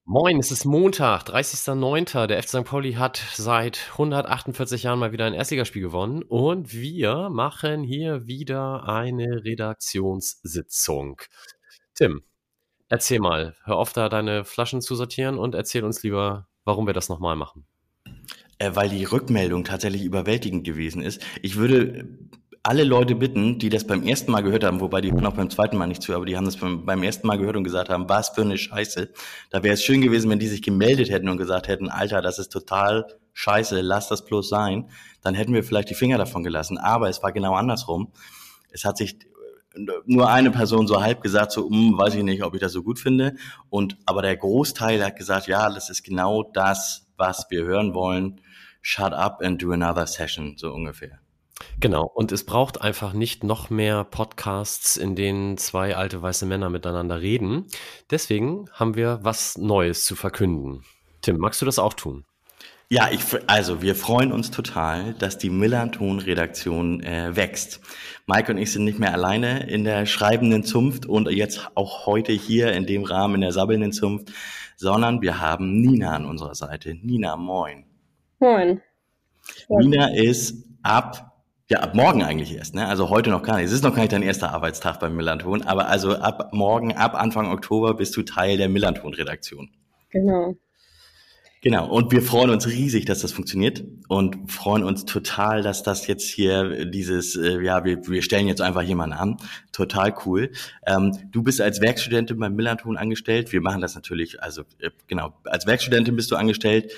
Moin, es ist Montag, 30.09. Der FC St. Pauli hat seit 148 Jahren mal wieder ein Erstligaspiel gewonnen und wir machen hier wieder eine Redaktionssitzung. Tim, erzähl mal, hör auf da deine Flaschen zu sortieren und erzähl uns lieber, warum wir das nochmal machen. Weil die Rückmeldung tatsächlich überwältigend gewesen ist. Ich würde alle Leute bitten, die das beim ersten Mal gehört haben, wobei die hören auch beim zweiten Mal nicht zu, aber die haben das beim ersten Mal gehört und gesagt haben, was für eine Scheiße. Da wäre es schön gewesen, wenn die sich gemeldet hätten und gesagt hätten, Alter, das ist total scheiße, lass das bloß sein. Dann hätten wir vielleicht die Finger davon gelassen. Aber es war genau andersrum. Es hat sich nur eine Person so halb gesagt, so, weiß ich nicht, ob ich das so gut finde. Aber der Großteil hat gesagt, ja, das ist genau das, was wir hören wollen. Shut up and do another session, so ungefähr. Genau, und es braucht einfach nicht noch mehr Podcasts, in denen zwei alte weiße Männer miteinander reden. Deswegen haben wir was Neues zu verkünden. Tim, magst du das auch tun? Ja, also wir freuen uns total, dass die Millanton-Redaktion wächst. Mike und ich sind nicht mehr alleine in der schreibenden Zunft und jetzt auch heute hier in dem Rahmen in der sabbelnden Zunft, sondern wir haben Nina an unserer Seite. Nina, moin. Moin. Nina ist ab morgen eigentlich erst, ne? Also heute noch gar nicht. Es ist noch gar nicht dein erster Arbeitstag beim Millanton, aber also ab morgen, ab Anfang Oktober bist du Teil der Millanton-Redaktion. Genau. Genau, und wir freuen uns riesig, dass das funktioniert und freuen uns total, dass das jetzt hier wir stellen jetzt einfach jemanden an, total cool. Du bist als Werkstudentin beim Millanton angestellt, wir machen das natürlich, als Werkstudentin bist du angestellt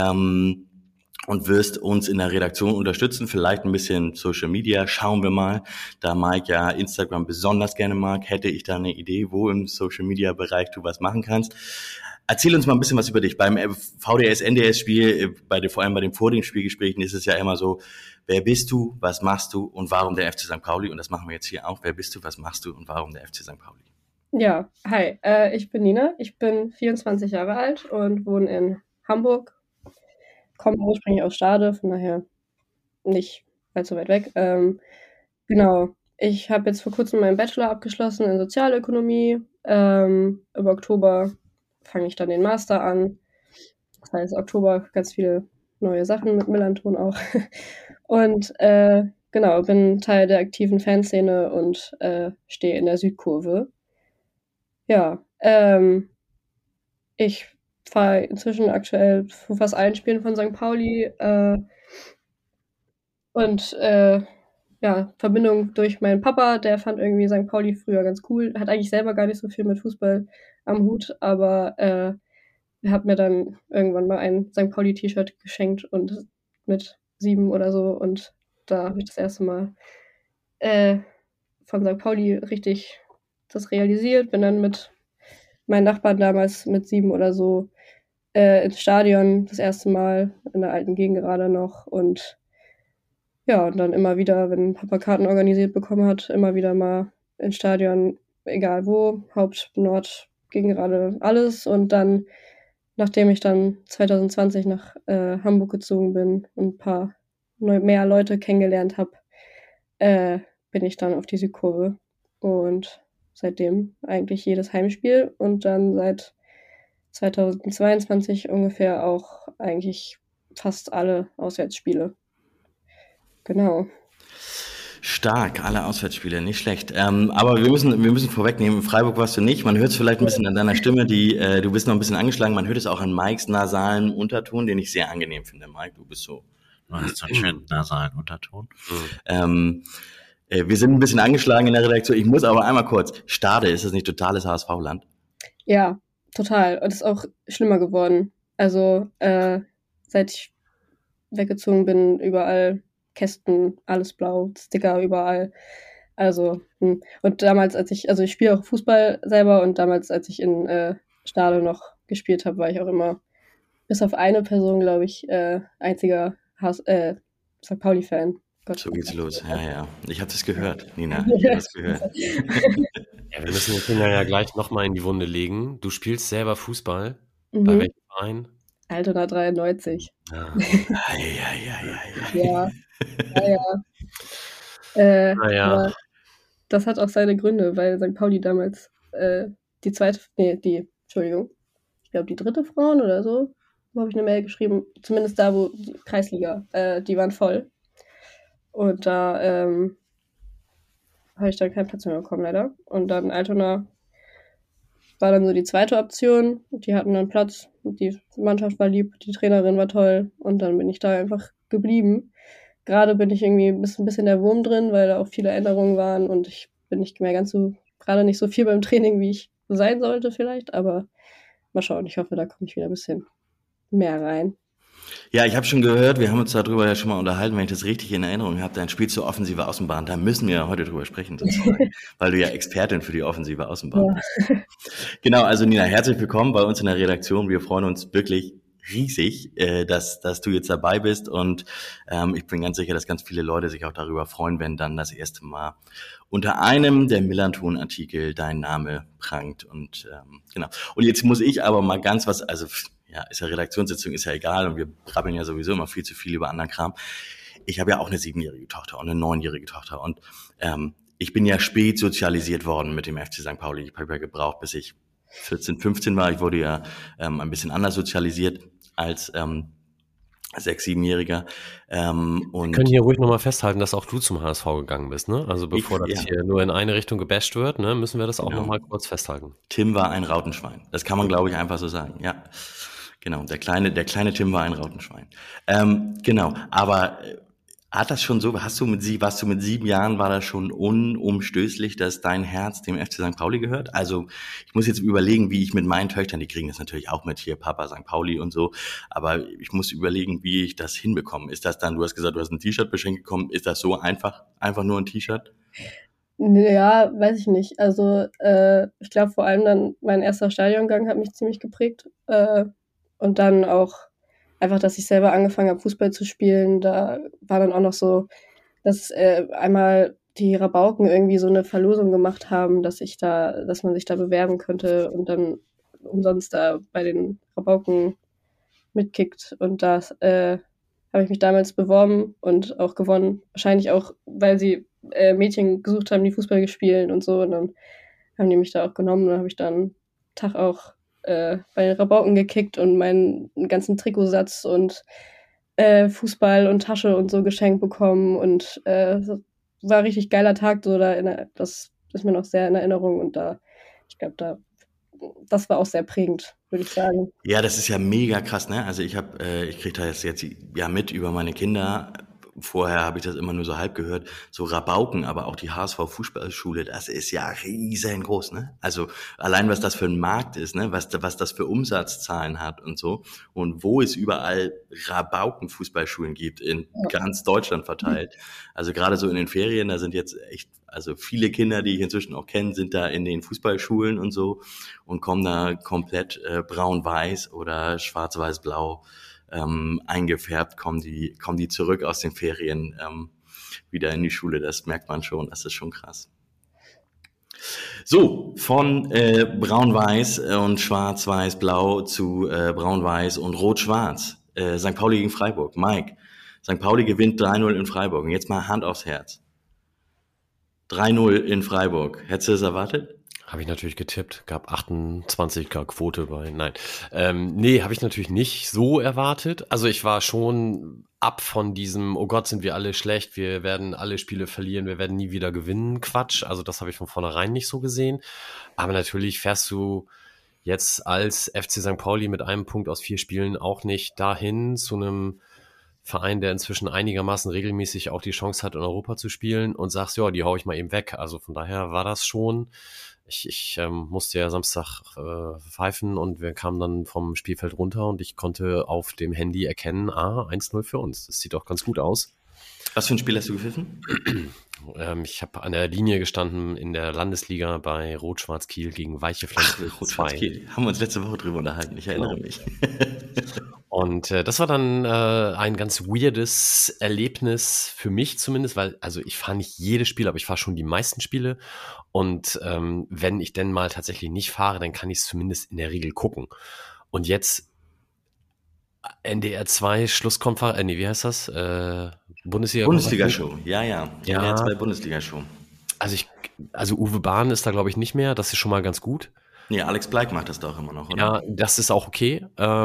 und wirst uns in der Redaktion unterstützen, vielleicht ein bisschen Social Media, schauen wir mal, da Mike ja Instagram besonders gerne mag, hätte ich da eine Idee, wo im Social Media Bereich du was machen kannst. Erzähl uns mal ein bisschen was über dich. Beim VDS-NDS-Spiel, vor allem bei den Vor-dem-Spielgesprächen ist es ja immer so, wer bist du, was machst du und warum der FC St. Pauli? Und das machen wir jetzt hier auch. Wer bist du, was machst du und warum der FC St. Pauli? Ja, hi, ich bin Nina, ich bin 24 Jahre alt und wohne in Hamburg, komme ursprünglich aus Stade, von daher nicht allzu weit weg. Genau, ich habe jetzt vor kurzem meinen Bachelor abgeschlossen in Sozialökonomie. Im Oktober fange ich dann den Master an. Das heißt, Oktober ganz viele neue Sachen mit Millanton auch. Und genau, bin Teil der aktiven Fanszene und stehe in der Südkurve. Ja, ich fahre inzwischen aktuell für fast allen Spielen von St. Pauli und ja, Verbindung durch meinen Papa, der fand irgendwie St. Pauli früher ganz cool, hat eigentlich selber gar nicht so viel mit Fußball am Hut, aber er hat mir dann irgendwann mal ein St. Pauli-T-Shirt geschenkt und mit 7 oder so und da habe ich das erste Mal von St. Pauli richtig das realisiert, bin dann mit meinen Nachbarn damals mit 7 oder so ins Stadion das erste Mal, in der alten Gegengerade noch und ja, und dann immer wieder, wenn Papa Karten organisiert bekommen hat, immer wieder mal ins Stadion, egal wo, Haupt-, Nord-, Gegengerade, alles und dann, nachdem ich dann 2020 nach Hamburg gezogen bin und ein paar mehr Leute kennengelernt habe, bin ich dann auf die Südkurve und seitdem eigentlich jedes Heimspiel und dann seit 2022 ungefähr auch eigentlich fast alle Auswärtsspiele. Genau. Stark, alle Auswärtsspiele, nicht schlecht. Aber wir müssen vorwegnehmen, in Freiburg warst du nicht. Man hört es vielleicht ein bisschen an deiner Stimme, du bist noch ein bisschen angeschlagen. Man hört es auch an Mikes nasalen Unterton, den ich sehr angenehm finde. Mike, du hast so einen schönen nasalen Unterton. Wir sind ein bisschen angeschlagen in der Redaktion. Ich muss aber einmal kurz. Stade, ist das nicht totales HSV-Land? Ja, total. Und es ist auch schlimmer geworden. Also, seit ich weggezogen bin, überall Kästen, alles blau, Sticker überall. Also, und damals, ich spiele auch Fußball selber und damals, als ich in Stade noch gespielt habe, war ich auch immer, bis auf eine Person, glaube ich, einziger St. Pauli-Fan. So geht's los, ja. Ich habe das gehört, Nina. Ich habe das gehört. Ja, wir müssen den Finger ja gleich nochmal in die Wunde legen. Du spielst selber Fußball. Bei welchem Verein? Altona 93. Ja. Ja. Aber das hat auch seine Gründe, weil St. Pauli damals Entschuldigung. ich glaube, die dritte Frauen oder so, wo habe ich eine Mail geschrieben, zumindest da, wo die Kreisliga, die waren voll. Und da habe ich dann keinen Platz mehr bekommen, leider. Und dann Altona war dann so die zweite Option. Die hatten dann Platz. Die Mannschaft war lieb, die Trainerin war toll. Und dann bin ich da einfach geblieben. Gerade bin ich irgendwie ein bisschen der Wurm drin, weil da auch viele Änderungen waren und ich bin nicht mehr ganz so, gerade nicht so viel beim Training, wie ich sein sollte vielleicht. Aber mal schauen, ich hoffe, da komme ich wieder ein bisschen mehr rein. Ja, ich habe schon gehört, wir haben uns darüber ja schon mal unterhalten, wenn ich das richtig in Erinnerung habe, dein Spiel zur offensive Außenbahn, da müssen wir ja heute drüber sprechen, sozusagen, weil du ja Expertin für die offensive Außenbahn bist. Genau, also Nina, herzlich willkommen bei uns in der Redaktion. Wir freuen uns wirklich riesig, dass du jetzt dabei bist und ich bin ganz sicher, dass ganz viele Leute sich auch darüber freuen, wenn dann das erste Mal unter einem der Millanton-Artikel dein Name prangt und genau. Und jetzt muss ich aber mal ganz was, also ja, ist ja Redaktionssitzung, ist ja egal und wir brabbeln ja sowieso immer viel zu viel über anderen Kram. Ich habe ja auch eine 7-jährige Tochter und eine 9-jährige Tochter und ich bin ja spät sozialisiert worden mit dem FC St. Pauli. Ich habe ja gebraucht, bis ich 14, 15 war. Ich wurde ja ein bisschen anders sozialisiert als 6-, 7-Jähriger. Wir können hier ruhig nochmal festhalten, dass auch du zum HSV gegangen bist, ne? Also bevor das hier nur in eine Richtung gebasht wird, ne, müssen wir das auch nochmal kurz festhalten. Tim war ein Rautenschwein. Das kann man, glaube ich, einfach so sagen, ja. Genau, der kleine Tim war ein Rautenschwein. Genau, aber hat das schon so, warst du mit 7 Jahren, war das schon unumstößlich, dass dein Herz dem FC St. Pauli gehört? Also ich muss jetzt überlegen, wie ich mit meinen Töchtern, die kriegen das natürlich auch mit, hier Papa St. Pauli und so, aber ich muss überlegen, wie ich das hinbekomme. Ist das dann, du hast gesagt, du hast ein T-Shirt beschenkt bekommen, ist das so einfach nur ein T-Shirt? Ja, weiß ich nicht. Also ich glaube vor allem dann, mein erster Stadiongang hat mich ziemlich geprägt. Und dann auch einfach, dass ich selber angefangen habe, Fußball zu spielen. Da war dann auch noch so, dass einmal die Rabauken irgendwie so eine Verlosung gemacht haben, dass man sich da bewerben könnte und dann umsonst da bei den Rabauken mitkickt. Und das habe ich mich damals beworben und auch gewonnen. Wahrscheinlich auch, weil sie Mädchen gesucht haben, die Fußball gespielt und so. Und dann haben die mich da auch genommen. Und dann habe ich dann einen Tag auch bei den Rabauken gekickt und meinen ganzen Trikotsatz und Fußball und Tasche und so geschenkt bekommen. Und das war ein richtig geiler Tag. So das ist mir noch sehr in Erinnerung. Und ich glaube, das war auch sehr prägend, würde ich sagen. Ja, das ist ja mega krass, ne? Also ich kriege da jetzt ja mit über meine Kinder. Vorher habe ich das immer nur so halb gehört, so Rabauken, aber auch die HSV Fußballschule, das ist ja riesengroß, ne? Also allein was das für ein Markt ist, ne? Was das für Umsatzzahlen hat und so und wo es überall Rabauken Fußballschulen gibt in ganz Deutschland verteilt. Also gerade so in den Ferien, da sind jetzt echt, also viele Kinder, die ich inzwischen auch kenne, sind da in den Fußballschulen und so und kommen da komplett braun-weiß oder schwarz-weiß-blau eingefärbt, kommen die zurück aus den Ferien wieder in die Schule. Das merkt man schon, das ist schon krass. So, von braun-weiß und schwarz-weiß-blau zu braun-weiß und rot-schwarz. St. Pauli gegen Freiburg. Mike, St. Pauli gewinnt 3-0 in Freiburg. Und jetzt mal Hand aufs Herz. 3-0 in Freiburg. Hättest du das erwartet? Habe ich natürlich getippt, gab 28er Quote bei, nein. Nee, habe ich natürlich nicht so erwartet. Also ich war schon ab von diesem, oh Gott, sind wir alle schlecht, wir werden alle Spiele verlieren, wir werden nie wieder gewinnen, Quatsch. Also das habe ich von vornherein nicht so gesehen. Aber natürlich fährst du jetzt als FC St. Pauli mit einem Punkt aus 4 Spielen auch nicht dahin zu einem Verein, der inzwischen einigermaßen regelmäßig auch die Chance hat, in Europa zu spielen und sagst, ja, die hau ich mal eben weg. Also von daher war das schon. Ich musste ja Samstag pfeifen und wir kamen dann vom Spielfeld runter und ich konnte auf dem Handy erkennen, 1-0 für uns. Das sieht doch ganz gut aus. Was für ein Spiel hast du gepfiffen? Ich habe an der Linie gestanden in der Landesliga bei Rot-Schwarz Kiel gegen Weiche Flensburg 2. Rot-Schwarz Kiel. Haben wir uns letzte Woche drüber unterhalten, ich erinnere mich. Und das war dann ein ganz weirdes Erlebnis für mich zumindest, weil, also ich fahre nicht jedes Spiel, aber ich fahre schon die meisten Spiele. Und wenn ich denn mal tatsächlich nicht fahre, dann kann ich es zumindest in der Regel gucken. Und jetzt NDR 2 Schlusskonferenz, wie heißt das? Bundesliga-Show, ja. NDR 2 Bundesliga-Show. Also Uwe Bahn ist da, glaube ich, nicht mehr. Das ist schon mal ganz gut. Nee, Alex Bleik macht das doch immer noch, oder? Ja, das ist auch okay.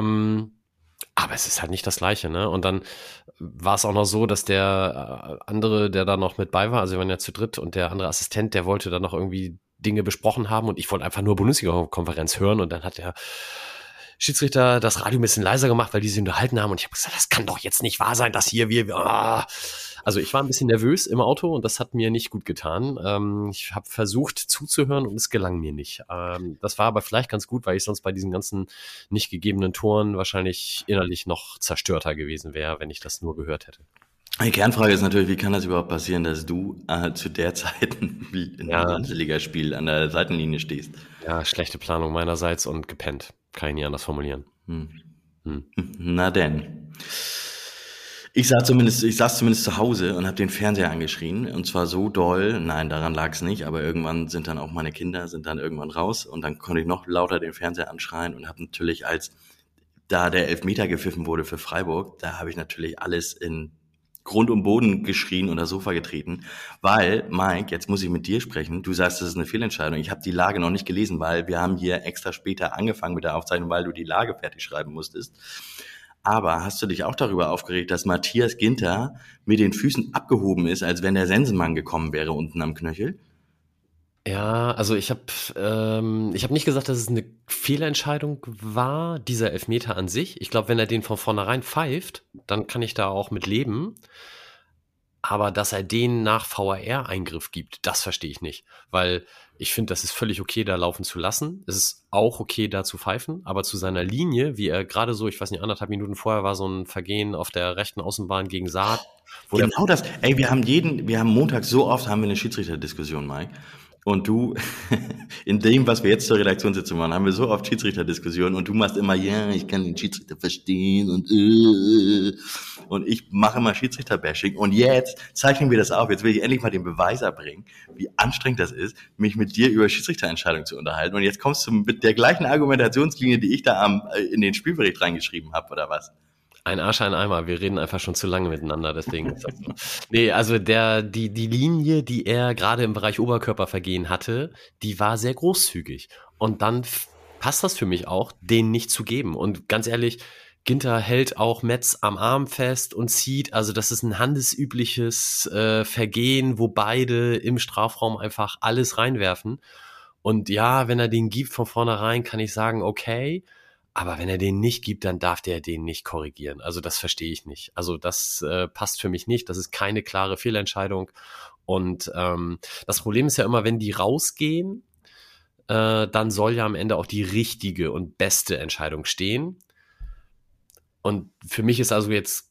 Aber es ist halt nicht das Gleiche, ne? Und dann war es auch noch so, dass der andere, der da noch mit bei war, also wir waren ja zu dritt und der andere Assistent, der wollte dann noch irgendwie Dinge besprochen haben und ich wollte einfach nur Bundesliga-Konferenz hören und dann hat der Schiedsrichter das Radio ein bisschen leiser gemacht, weil die sich unterhalten haben und ich habe gesagt, das kann doch jetzt nicht wahr sein, dass hier Also ich war ein bisschen nervös im Auto und das hat mir nicht gut getan. Ich habe versucht zuzuhören und es gelang mir nicht. Das war aber vielleicht ganz gut, weil ich sonst bei diesen ganzen nicht gegebenen Toren wahrscheinlich innerlich noch zerstörter gewesen wäre, wenn ich das nur gehört hätte. Die Kernfrage ist natürlich, wie kann das überhaupt passieren, dass du zu der Zeit wie in einem Ja, Bundesligaspiel an der Seitenlinie stehst? ja, schlechte Planung meinerseits und gepennt. Kann ich nie anders formulieren. Hm. Hm. Na denn. Ich saß zumindest zu Hause und habe den Fernseher angeschrien. Und zwar so doll, nein, daran lag es nicht, aber irgendwann sind dann auch meine Kinder, sind dann irgendwann raus und dann konnte ich noch lauter den Fernseher anschreien und habe natürlich, als da der Elfmeter gepfiffen wurde für Freiburg, da habe ich natürlich alles in Grund und Boden geschrien und das Sofa getreten, weil, Mike, jetzt muss ich mit dir sprechen, du sagst, das ist eine Fehlentscheidung. Ich habe die Lage noch nicht gelesen, weil wir haben hier extra später angefangen mit der Aufzeichnung, weil du die Lage fertig schreiben musstest. Aber hast du dich auch darüber aufgeregt, dass Matthias Ginter mit den Füßen abgehoben ist, als wenn der Sensenmann gekommen wäre unten am Knöchel? Ja, also ich hab nicht gesagt, dass es eine Fehlentscheidung war, dieser Elfmeter an sich. Ich glaube, wenn er den von vornherein pfeift, dann kann ich da auch mit leben. Aber dass er den nach VAR-Eingriff gibt, das verstehe ich nicht. Weil ich finde, das ist völlig okay, da laufen zu lassen. Es ist auch okay, da zu pfeifen. Aber zu seiner Linie, wie er gerade so, ich weiß nicht, 1,5 Minuten vorher war so ein Vergehen auf der rechten Außenbahn gegen Saad, wo der Genau das. Ey, wir haben Montag so oft haben wir eine Schiedsrichterdiskussion, Mike. Und du, in dem, was wir jetzt zur Redaktionssitzung machen, haben wir so oft Schiedsrichterdiskussionen und du machst immer, ja, ich kann den Schiedsrichter verstehen und ich mache immer Schiedsrichterbashing und jetzt zeichnen wir das auf. Jetzt will ich endlich mal den Beweis erbringen, wie anstrengend das ist, mich mit dir über Schiedsrichterentscheidungen zu unterhalten. Und jetzt kommst du mit der gleichen Argumentationslinie, die ich da in den Spielbericht reingeschrieben habe, oder was? ein Arsch, ein Eimer. Wir reden einfach schon zu lange miteinander, deswegen ist das so. Nee, also die Linie, die er gerade im Bereich Oberkörpervergehen hatte, die war sehr großzügig. Und dann passt das für mich auch, den nicht zu geben. Und ganz ehrlich, Ginter hält auch Metz am Arm fest und zieht. Also das ist ein handelsübliches Vergehen, wo beide im Strafraum einfach alles reinwerfen. Und ja, wenn er den gibt von vornherein, kann ich sagen, okay. Aber wenn er den nicht gibt, dann darf der den nicht korrigieren. Also das verstehe ich nicht. Also das passt für mich nicht. Das ist keine klare Fehlentscheidung. Und das Problem ist ja immer, wenn die rausgehen, dann soll ja am Ende auch die richtige und beste Entscheidung stehen. Und für mich ist also jetzt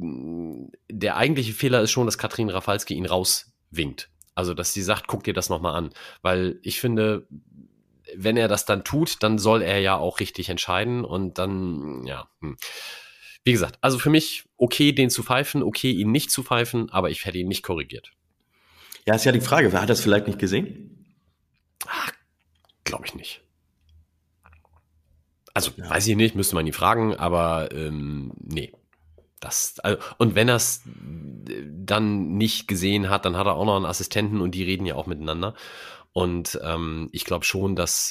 der eigentliche Fehler ist schon, dass Katrin Rafalski ihn rauswinkt. Also dass sie sagt, guck dir das nochmal an. Weil ich finde, wenn er das dann tut, dann soll er ja auch richtig entscheiden und dann, ja. Wie gesagt, also für mich okay, den zu pfeifen, okay, ihn nicht zu pfeifen, aber ich hätte ihn nicht korrigiert. Ja, ist ja die Frage, wer hat das vielleicht nicht gesehen? Glaube ich nicht. Also, weiß ich nicht, müsste man ihn fragen, aber nee. Und wenn er es dann nicht gesehen hat, dann hat er auch noch einen Assistenten und die reden ja auch miteinander. Und ich glaube schon, dass.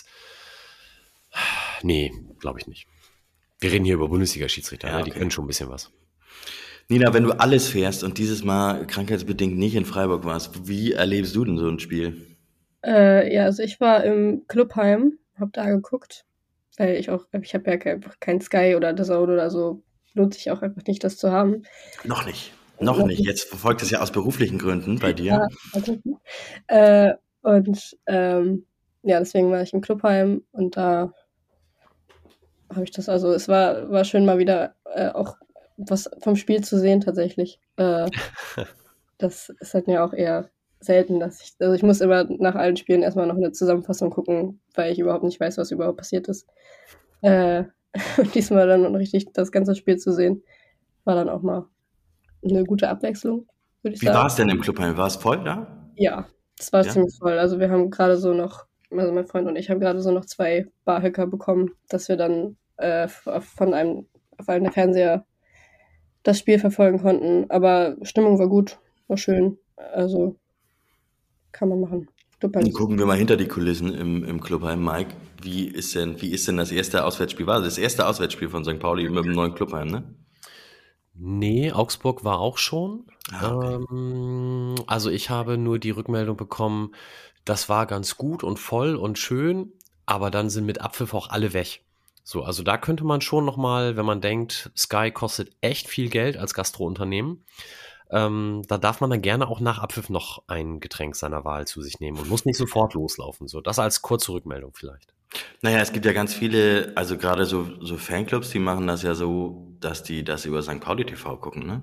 Nee, glaube ich nicht. Wir reden hier über Bundesliga-Schiedsrichter, Ja, ne? Die okay. können schon ein bisschen was. Nina, wenn du alles fährst und dieses Mal krankheitsbedingt nicht in Freiburg warst, wie erlebst du denn so ein Spiel? Ja, also ich war im Clubheim, hab da geguckt, weil ich habe ja einfach kein Sky oder DAZN oder so, lohnt sich auch einfach nicht, das zu haben. Noch nicht. Noch nicht. Jetzt verfolgt es ja aus beruflichen Gründen bei dir. Ja, okay. Äh, und ja, deswegen war ich im Clubheim und da habe ich das, also es war schön mal wieder auch was vom Spiel zu sehen tatsächlich. Das ist halt ja auch eher selten, also ich muss immer nach allen Spielen erstmal noch eine Zusammenfassung gucken, weil ich überhaupt nicht weiß, was überhaupt passiert ist. Und diesmal dann richtig das ganze Spiel zu sehen, war dann auch mal eine gute Abwechslung, würde ich Wie war sagen. es denn im Clubheim? War es voll da? Ja, das war Ja? ziemlich voll. Also wir haben gerade so noch, also mein Freund und ich haben gerade so noch 2 Barhöcker bekommen, dass wir dann auf einem der Fernseher das Spiel verfolgen konnten. Aber Stimmung war gut, war schön. Also kann man machen. Clubheim. Gucken wir mal hinter die Kulissen im Clubheim, Mike. Wie ist denn das erste Auswärtsspiel? War das erste Auswärtsspiel von St. Pauli mit dem neuen Clubheim, ne? Nee, Augsburg war auch schon. Okay. Also ich habe nur die Rückmeldung bekommen, das war ganz gut und voll und schön, aber dann sind mit Abpfiff auch alle weg. So, also da könnte man schon nochmal, wenn man denkt, Sky kostet echt viel Geld als Gastrounternehmen, da darf man dann gerne auch nach Abpfiff noch ein Getränk seiner Wahl zu sich nehmen und muss nicht sofort loslaufen. So, das als kurze Rückmeldung vielleicht. Naja, es gibt ja ganz viele, also gerade so Fanclubs, die machen das ja so, dass die das über St. Pauli TV gucken, ne?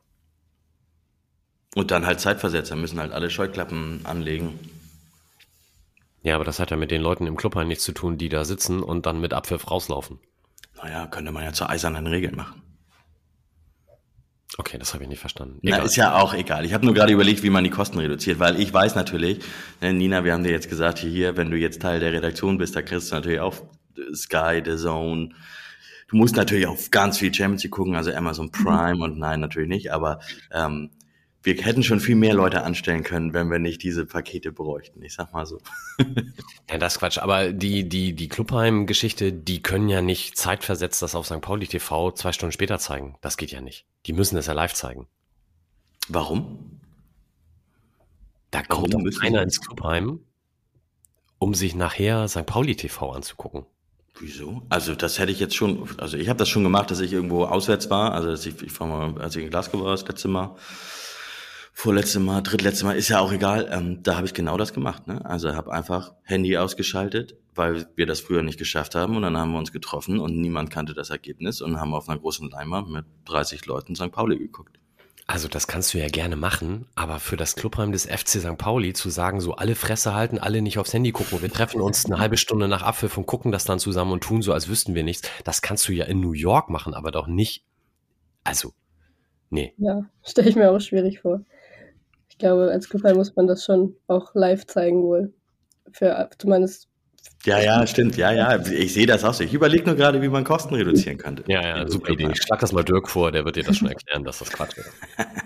Und dann halt Zeitversetzer, müssen halt alle Scheuklappen anlegen. Ja, aber das hat ja mit den Leuten im Clubheim nichts zu tun, die da sitzen und dann mit Abpfiff rauslaufen. Naja, könnte man ja zur eisernen Regel machen. Okay, das habe ich nicht verstanden. Na, ist ja auch egal. Ich habe nur gerade überlegt, wie man die Kosten reduziert, weil ich weiß natürlich, ne, Nina, wir haben dir jetzt gesagt, hier, wenn du jetzt Teil der Redaktion bist, da kriegst du natürlich auch Sky, The Zone. Du musst natürlich auch ganz viel Champions League gucken, also Amazon Prime und nein, natürlich nicht, aber wir hätten schon viel mehr Leute anstellen können, wenn wir nicht diese Pakete bräuchten. Ich sag mal so. Ja, das ist Quatsch. Aber die Clubheim-Geschichte, die können ja nicht zeitversetzt das auf St. Pauli TV 2 Stunden später zeigen. Das geht ja nicht. Die müssen das ja live zeigen. Warum? Da kommt doch keiner ins Clubheim, um sich nachher St. Pauli TV anzugucken. Wieso? Also das hätte ich jetzt schon, also ich habe das schon gemacht, dass ich irgendwo auswärts war, also dass ich war mal, als ich in Glasgow war, das letzte Mal, vorletzte Mal, drittletzte Mal, ist ja auch egal, da habe ich genau das gemacht, ne? Also habe einfach Handy ausgeschaltet, weil wir das früher nicht geschafft haben und dann haben wir uns getroffen und niemand kannte das Ergebnis und haben auf einer großen Leinwand mit 30 Leuten St. Pauli geguckt. Also das kannst du ja gerne machen, aber für das Clubheim des FC St. Pauli zu sagen, so alle Fresse halten, alle nicht aufs Handy gucken, wir treffen uns eine halbe Stunde nach Abpfiff und gucken das dann zusammen und tun so, als wüssten wir nichts, das kannst du ja in New York machen, aber doch nicht, also, nee. Ja, stelle ich mir auch schwierig vor. Ich glaube, als Clubheim muss man das schon auch live zeigen wohl. Für zumindest. Ja, stimmt. Ja. Ich sehe das auch so. Ich überlege nur gerade, wie man Kosten reduzieren könnte. Ja, super Idee. Ich schlag das mal Dirk vor, der wird dir das schon erklären, dass das Quatsch ist.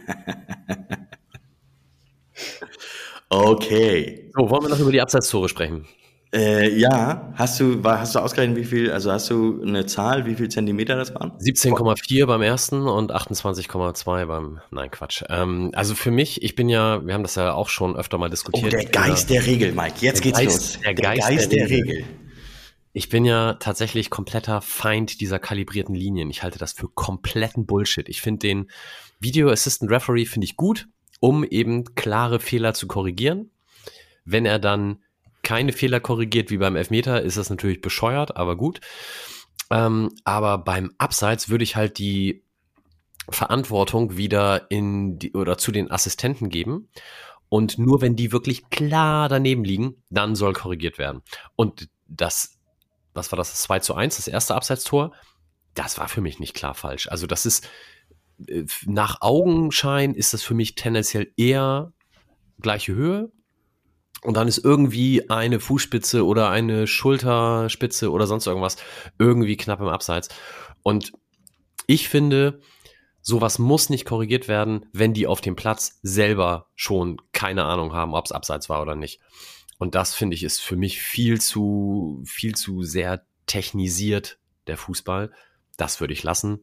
Okay. So, wollen wir noch über die Abseitstore sprechen? Ja, hast du ausgerechnet, wie viel, also hast du eine Zahl, wie viel Zentimeter das waren? 17,4 beim ersten und 28,2 beim, nein, Quatsch. Also für mich, wir haben das ja auch schon öfter mal diskutiert. Oh, der Geist der Regel, Mike, jetzt geht's los. Der Geist der Regel. Ich bin ja tatsächlich kompletter Feind dieser kalibrierten Linien. Ich halte das für kompletten Bullshit. Ich finde den Video Assistant Referee finde ich gut, um eben klare Fehler zu korrigieren. Wenn er dann keine Fehler korrigiert wie beim Elfmeter, ist das natürlich bescheuert, aber gut. Aber beim Abseits würde ich halt die Verantwortung wieder zu den Assistenten geben. Und nur wenn die wirklich klar daneben liegen, dann soll korrigiert werden. Und was war das 2:1, das erste Abseitstor? Das war für mich nicht klar falsch. Also das ist, nach Augenschein ist das für mich tendenziell eher gleiche Höhe. Und dann ist irgendwie eine Fußspitze oder eine Schulterspitze oder sonst irgendwas irgendwie knapp im Abseits. Und ich finde, sowas muss nicht korrigiert werden, wenn die auf dem Platz selber schon keine Ahnung haben, ob es Abseits war oder nicht. Und das, finde ich, ist für mich viel zu sehr technisiert, der Fußball. Das würde ich lassen.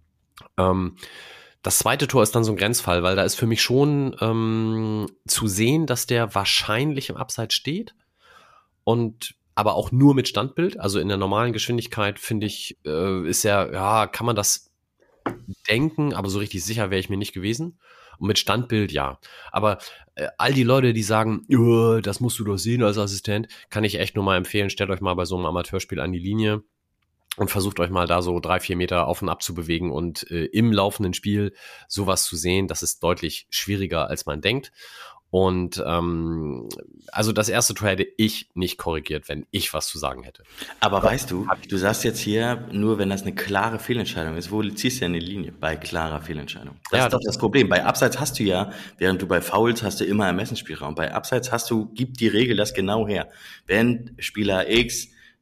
Das zweite Tor ist dann so ein Grenzfall, weil da ist für mich schon zu sehen, dass der wahrscheinlich im Abseits steht und aber auch nur mit Standbild. Also in der normalen Geschwindigkeit, finde ich, kann man das denken, aber so richtig sicher wäre ich mir nicht gewesen. Und mit Standbild, ja. Aber all die Leute, die sagen, das musst du doch sehen als Assistent, kann ich echt nur mal empfehlen, stellt euch mal bei so einem Amateurspiel an die Linie und versucht euch mal da so 3-4 Meter auf und ab zu bewegen und im laufenden Spiel sowas zu sehen, das ist deutlich schwieriger, als man denkt. Und also das erste Tor hätte ich nicht korrigiert, wenn ich was zu sagen hätte. Aber weißt du, du sagst jetzt hier, nur wenn das eine klare Fehlentscheidung ist, wo ziehst du denn die Linie bei klarer Fehlentscheidung? Das ist doch das Problem. Bei Abseits hast du ja, während du bei Fouls hast du immer Ermessensspielraum. Bei Abseits gibt die Regel das genau her. Wenn Spieler X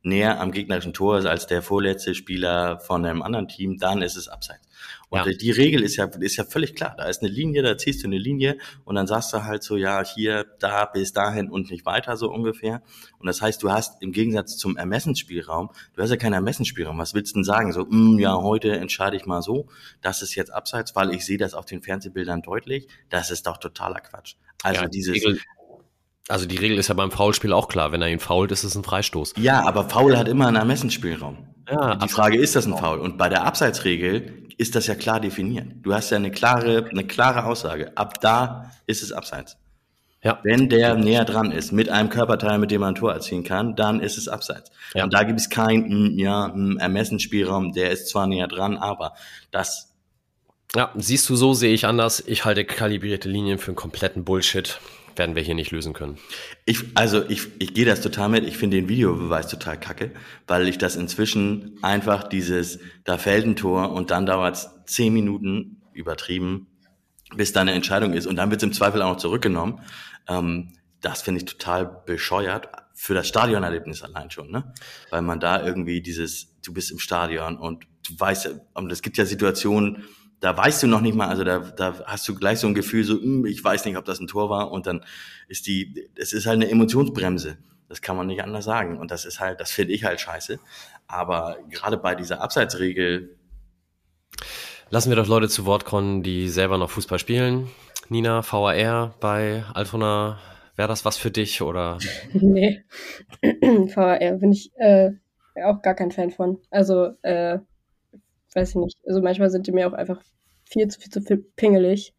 näher am gegnerischen Tor ist als der vorletzte Spieler von einem anderen Team, dann ist es abseits. Und die Regel ist ja völlig klar. Da ist eine Linie, da ziehst du eine Linie und dann sagst du halt so, ja, hier, da, bis dahin und nicht weiter, so ungefähr. Und das heißt, du hast im Gegensatz zum Ermessensspielraum, du hast ja keinen Ermessensspielraum. Was willst du denn sagen? So, ja, heute entscheide ich mal so, das ist jetzt abseits, weil ich sehe das auf den Fernsehbildern deutlich. Das ist doch totaler Quatsch. Also ja, die Regel ist ja beim Foulspiel auch klar. Wenn er ihn foult, ist es ein Freistoß. Ja, aber Foul hat immer einen Ermessensspielraum. Ja, die Frage, ist das ein Foul? Und bei der Abseitsregel ist das ja klar definiert. Du hast ja eine klare Aussage. Ab da ist es abseits. Ja. Wenn der näher dran ist, mit einem Körperteil, mit dem man ein Tor erzielen kann, dann ist es abseits. Ja. Und da gibt es keinen Ermessensspielraum, der ist zwar näher dran, aber das... Ja, siehst du, so sehe ich anders. Ich halte kalibrierte Linien für einen kompletten Bullshit. Werden wir hier nicht lösen können. Ich gehe das total mit. Ich finde den Videobeweis total kacke, weil ich das inzwischen einfach da fällt ein Tor und dann dauert es 10 Minuten, übertrieben, bis da eine Entscheidung ist und dann wird es im Zweifel auch noch zurückgenommen. Das finde ich total bescheuert für das Stadionerlebnis allein schon, ne? Weil man da irgendwie du bist im Stadion und du weißt, und es gibt ja Situationen, da weißt du noch nicht mal, also da hast du gleich so ein Gefühl, so, ich weiß nicht, ob das ein Tor war und dann es ist halt eine Emotionsbremse. Das kann man nicht anders sagen und das finde ich halt scheiße. Aber gerade bei dieser Abseitsregel... Lassen wir doch Leute zu Wort kommen, die selber noch Fußball spielen. Nina, VAR bei Altona, wäre das was für dich oder? Nee, VAR bin ich auch gar kein Fan von. Also, weiß ich nicht. Also manchmal sind die mir auch einfach viel zu pingelig.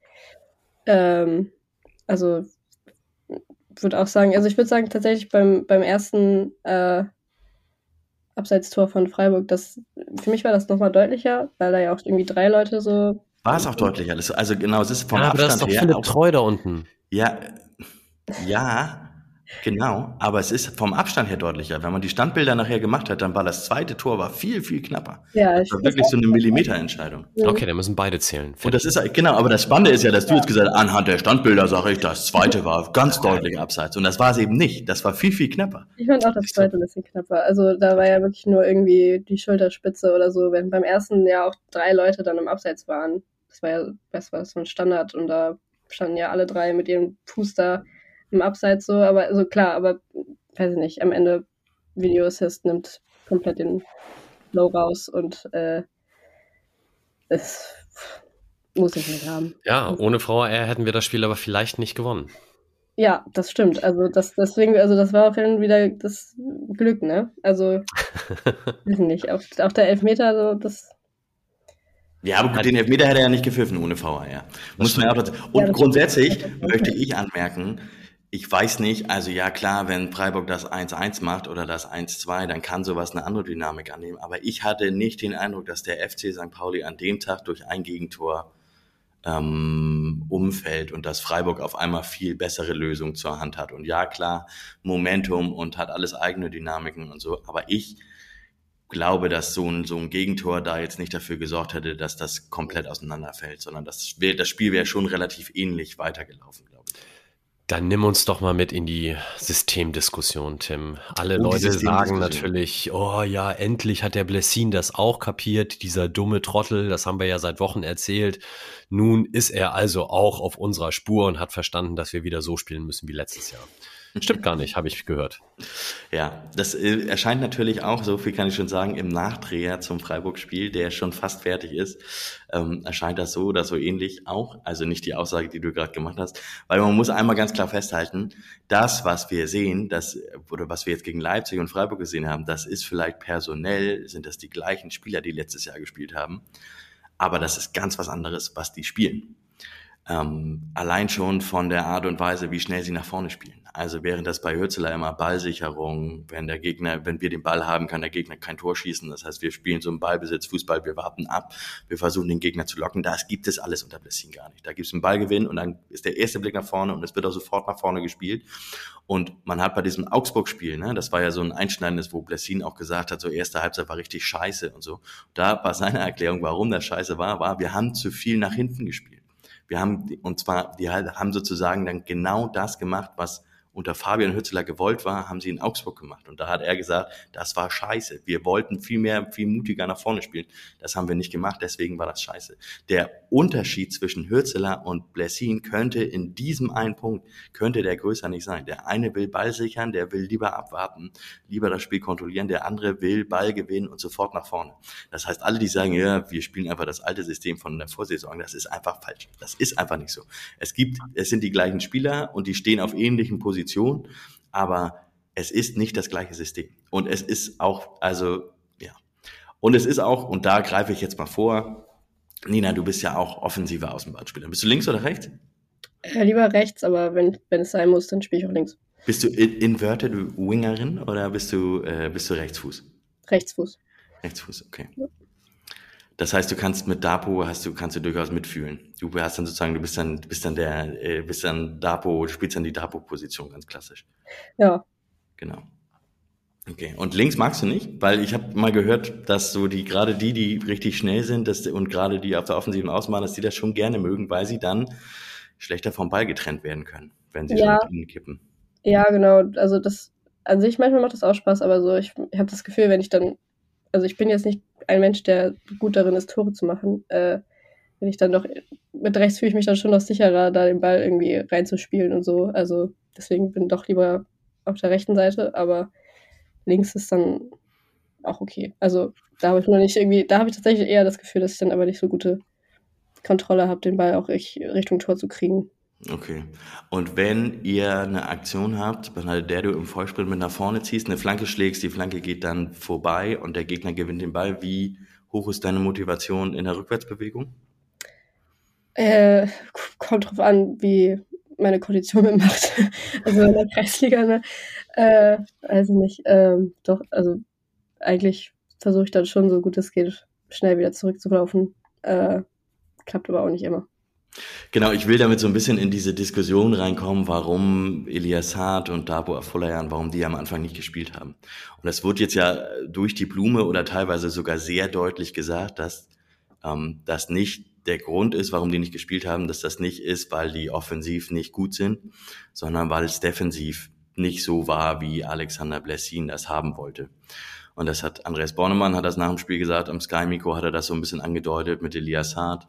Also würde auch sagen, also ich würde sagen tatsächlich beim ersten Abseitstor von Freiburg, für mich war das nochmal deutlicher, weil da ja auch irgendwie 3 Leute so... War es auch deutlicher? Also genau, es ist vom Abstand her... Aber da ist doch Philipp Treu da unten. Ja, genau, aber es ist vom Abstand her deutlicher. Wenn man die Standbilder nachher gemacht hat, dann war das zweite Tor viel, viel knapper. Ja, das war wirklich so eine Millimeterentscheidung. Okay, dann müssen beide zählen. Und das ist, genau, aber das Spannende ist ja, dass du jetzt gesagt hast, anhand der Standbilder sage ich, das zweite war ganz deutlich abseits. Und das war es eben nicht. Das war viel, viel knapper. Ich fand auch das zweite ein bisschen knapper. Also da war ja wirklich nur irgendwie die Schulterspitze oder so, wenn beim ersten ja auch 3 Leute dann im Abseits waren. Das war so ein Standard und da standen ja alle 3 mit ihrem Fuß da im Abseits so, aber also klar, aber weiß ich nicht, am Ende Video Assist nimmt komplett den Flow raus und das muss ich nicht haben. Ja, ohne VAR hätten wir das Spiel aber vielleicht nicht gewonnen. Ja, das stimmt. Also deswegen, also das war auch dann wieder das Glück, ne? Also weiß ich nicht, auch der Elfmeter, so das. Ja, aber gut, den Elfmeter hätte er ja nicht gepfiffen ohne VAR. Muss man ja auch. Und grundsätzlich möchte ich anmerken, ich weiß nicht, also ja klar, wenn Freiburg das 1-1 macht oder das 1-2, dann kann sowas eine andere Dynamik annehmen. Aber ich hatte nicht den Eindruck, dass der FC St. Pauli an dem Tag durch ein Gegentor umfällt und dass Freiburg auf einmal viel bessere Lösungen zur Hand hat. Und ja klar, Momentum und hat alles eigene Dynamiken und so. Aber ich glaube, dass so ein Gegentor da jetzt nicht dafür gesorgt hätte, dass das komplett auseinanderfällt, sondern das Spiel wäre schon relativ ähnlich weitergelaufen, glaube ich. Dann nimm uns doch mal mit in die Systemdiskussion, Tim. Alle Leute sagen natürlich, oh ja, endlich hat der Blessin das auch kapiert, dieser dumme Trottel, das haben wir ja seit Wochen erzählt. Nun ist er also auch auf unserer Spur und hat verstanden, dass wir wieder so spielen müssen wie letztes Jahr. Stimmt gar nicht, habe ich gehört. Ja, das erscheint natürlich auch, so viel kann ich schon sagen, im Nachdreher zum Freiburg-Spiel, der schon fast fertig ist, erscheint das so oder so ähnlich auch. Also nicht die Aussage, die du gerade gemacht hast, weil man muss einmal ganz klar festhalten, das, was wir sehen, oder was wir jetzt gegen Leipzig und Freiburg gesehen haben, das ist vielleicht personell, sind das die gleichen Spieler, die letztes Jahr gespielt haben, aber das ist ganz was anderes, was die spielen. Allein schon von der Art und Weise, wie schnell sie nach vorne spielen. Also während das bei Hürzeler immer Ballsicherung, wenn wir den Ball haben, kann der Gegner kein Tor schießen. Das heißt, wir spielen so einen Ballbesitz, Fußball, wir warten ab, wir versuchen den Gegner zu locken. Das gibt es alles unter Blessin gar nicht. Da gibt es einen Ballgewinn und dann ist der erste Blick nach vorne und es wird auch sofort nach vorne gespielt. Und man hat bei diesem Augsburg-Spiel, ne, das war ja so ein einschneidendes, wo Blessin auch gesagt hat, so erste Halbzeit war richtig scheiße und so. Da war seine Erklärung, warum das scheiße war, wir haben zu viel nach hinten gespielt. Die haben sozusagen dann genau das gemacht, was unter Fabian Hützeler gewollt war, haben sie in Augsburg gemacht. Und da hat er gesagt, das war scheiße. Wir wollten viel mutiger nach vorne spielen. Das haben wir nicht gemacht, deswegen war das scheiße. Der Unterschied zwischen Hützeler und Blessin könnte in diesem einen Punkt, könnte der größer nicht sein. Der eine will Ball sichern, der will lieber abwarten, lieber das Spiel kontrollieren. Der andere will Ball gewinnen und sofort nach vorne. Das heißt, alle, die sagen, ja, wir spielen einfach das alte System von der Vorsaison, das ist einfach falsch. Das ist einfach nicht so. Es sind die gleichen Spieler und die stehen auf ähnlichen Positionen, aber es ist nicht das gleiche System. Und es ist auch, und es ist auch, und da greife ich jetzt mal vor, Nina, du bist ja auch offensiver Außenbahnspieler. Bist du links oder rechts? Lieber rechts, aber wenn es sein muss, dann spiele ich auch links. Bist du Inverted Wingerin oder bist du Rechtsfuß? Rechtsfuß. Rechtsfuß, okay. Ja. Das heißt, du kannst mit Dapo kannst du durchaus mitfühlen. Du spielst dann die Dapo-Position ganz klassisch. Ja. Genau. Okay. Und links magst du nicht? Weil ich habe mal gehört, dass so die richtig schnell sind, und gerade die auf der offensiven Außenbahn, dass die das schon gerne mögen, weil sie dann schlechter vom Ball getrennt werden können, wenn sie so mit ihnen kippen. Ja, genau. Also das an sich manchmal macht das auch Spaß, aber so ich habe das Gefühl, wenn ich dann, also ich bin jetzt nicht ein Mensch, der gut darin ist, Tore zu machen. Wenn ich dann doch mit rechts fühle ich mich dann schon noch sicherer, da den Ball irgendwie reinzuspielen und so. Also deswegen bin ich doch lieber auf der rechten Seite, aber links ist dann auch okay. Also da habe ich tatsächlich eher das Gefühl, dass ich dann aber nicht so gute Kontrolle habe, den Ball auch Richtung Tor zu kriegen. Okay. Und wenn ihr eine Aktion habt, bei der du im Vollsprint mit nach vorne ziehst, eine Flanke schlägst, die Flanke geht dann vorbei und der Gegner gewinnt den Ball, wie hoch ist deine Motivation in der Rückwärtsbewegung? Kommt drauf an, wie meine Kondition mitmacht. Also in der Kreisliga, ne? Also nicht. Doch, also eigentlich versuche ich dann schon, so gut es geht, schnell wieder zurückzulaufen. Klappt aber auch nicht immer. Genau, ich will damit so ein bisschen in diese Diskussion reinkommen, warum Elias Saad und Dapo Afolayan, warum die am Anfang nicht gespielt haben. Und das wird jetzt ja durch die Blume oder teilweise sogar sehr deutlich gesagt, dass das nicht der Grund ist, warum die nicht gespielt haben, dass das nicht ist, weil die offensiv nicht gut sind, sondern weil es defensiv nicht so war, wie Alexander Blessin das haben wollte. Und das hat Andreas Bornemann hat das nach dem Spiel gesagt, am Sky-Mikro hat er das so ein bisschen angedeutet mit Elias Saad.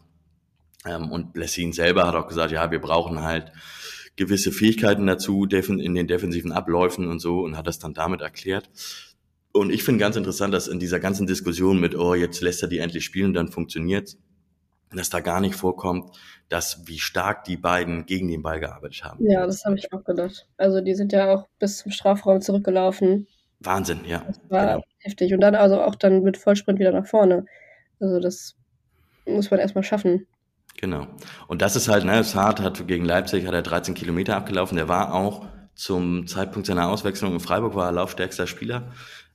Und Blessin selber hat auch gesagt, ja, wir brauchen halt gewisse Fähigkeiten dazu in den defensiven Abläufen und so, und hat das dann damit erklärt. Und ich finde ganz interessant, dass in dieser ganzen Diskussion mit, jetzt lässt er die endlich spielen, dann funktioniert's, dass da gar nicht vorkommt, wie stark die beiden gegen den Ball gearbeitet haben. Ja, das habe ich auch gedacht. Also die sind ja auch bis zum Strafraum zurückgelaufen. Wahnsinn, ja. Das war heftig. Und dann also auch dann mit Vollsprint wieder nach vorne. Also das muss man erstmal schaffen. Genau. Und das ist halt, Saad hat gegen Leipzig 13 Kilometer abgelaufen. Der war auch zum Zeitpunkt seiner Auswechslung in Freiburg, war er laufstärkster Spieler,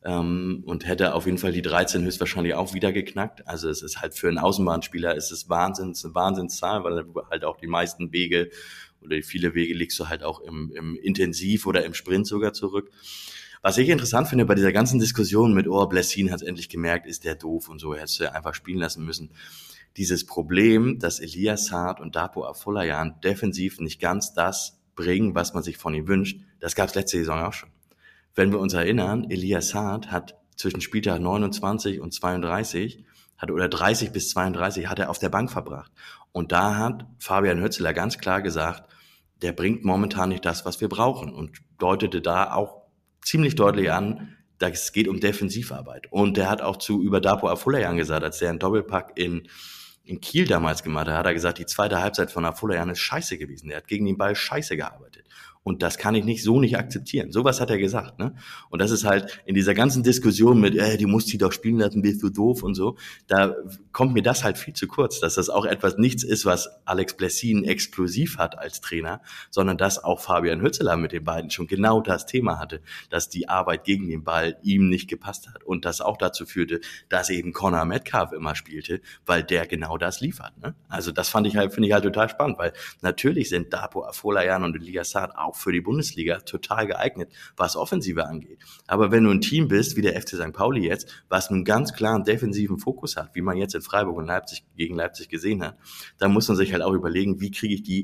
und hätte auf jeden Fall die 13 höchstwahrscheinlich auch wieder geknackt. Also es ist halt für einen Außenbahnspieler ist es eine Wahnsinnszahl, weil du halt auch die meisten Wege oder viele Wege legst du halt auch im Intensiv oder im Sprint sogar zurück. Was ich interessant finde bei dieser ganzen Diskussion mit, Blessin hat es endlich gemerkt, ist der doof und so, hättest du einfach spielen lassen müssen. Dieses Problem, dass Elias Saad und Dapo Afolayan defensiv nicht ganz das bringen, was man sich von ihm wünscht, das gab es letzte Saison auch schon. Wenn wir uns erinnern, Elias Saad hat zwischen Spieltag 29 und 32 oder 30 bis 32 hat er auf der Bank verbracht. Und da hat Fabian Hützeler ganz klar gesagt, der bringt momentan nicht das, was wir brauchen, und deutete da auch ziemlich deutlich an, es geht um Defensivarbeit. Und der hat auch über Dapo Afolayan gesagt, als der einen Doppelpack in Kiel damals gemacht hat, hat er gesagt, die zweite Halbzeit von Afolayan ist scheiße gewesen. Der hat gegen den Ball scheiße gearbeitet. Und das kann ich nicht akzeptieren. Sowas hat er gesagt, ne? Und das ist halt in dieser ganzen Diskussion mit, du musst die doch spielen lassen, bist du doof und so, da kommt mir das halt viel zu kurz, dass das auch nichts ist, was Alex Blessin exklusiv hat als Trainer, sondern dass auch Fabian Hützeler mit den beiden schon genau das Thema hatte, dass die Arbeit gegen den Ball ihm nicht gepasst hat und das auch dazu führte, dass eben Connor Metcalf immer spielte, weil der genau das liefert, ne? Also das finde ich halt total spannend, weil natürlich sind Dapo Afolayan und Elias Saad auch für die Bundesliga total geeignet, was Offensive angeht. Aber wenn du ein Team bist, wie der FC St. Pauli jetzt, was einen ganz klaren defensiven Fokus hat, wie man jetzt in Freiburg und gegen Leipzig gesehen hat, dann muss man sich halt auch überlegen, wie kriege ich die